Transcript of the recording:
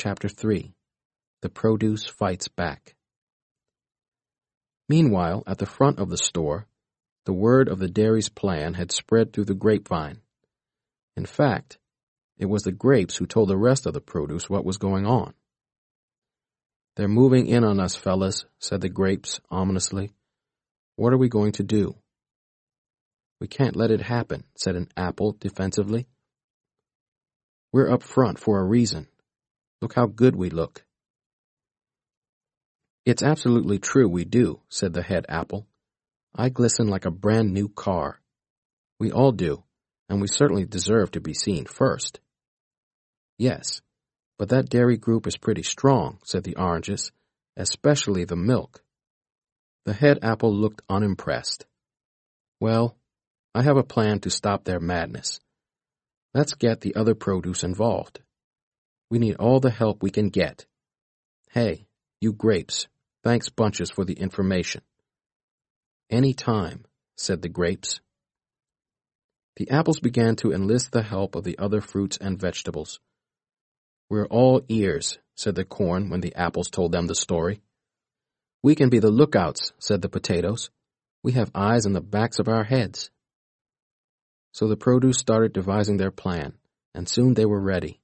Chapter 3. The Produce Fights Back. Meanwhile, at the front of the store, the word of the dairy's plan had spread through the grapevine. In fact, it was the grapes who told the rest of the produce what was going on. "They're moving in on us, fellas," said the grapes ominously. "What are we going to do?" "We can't let it happen," said an apple defensively. "We're up front for a reason. Look how good we look." "It's absolutely true we do," said the head apple. "I glisten like a brand new car. We all do, and we certainly deserve to be seen first." "Yes, but that dairy group is pretty strong," said the oranges, "especially the milk." The head apple looked unimpressed. "Well, I have a plan to stop their madness. Let's get the other produce involved. We need all the help we can get. Hey, you grapes, thanks bunches for the information." "Any time," said the grapes. The apples began to enlist the help of the other fruits and vegetables. "We're all ears," said the corn when the apples told them the story. "We can be the lookouts," said the potatoes. "We have eyes in the backs of our heads." So the produce started devising their plan, and soon they were ready.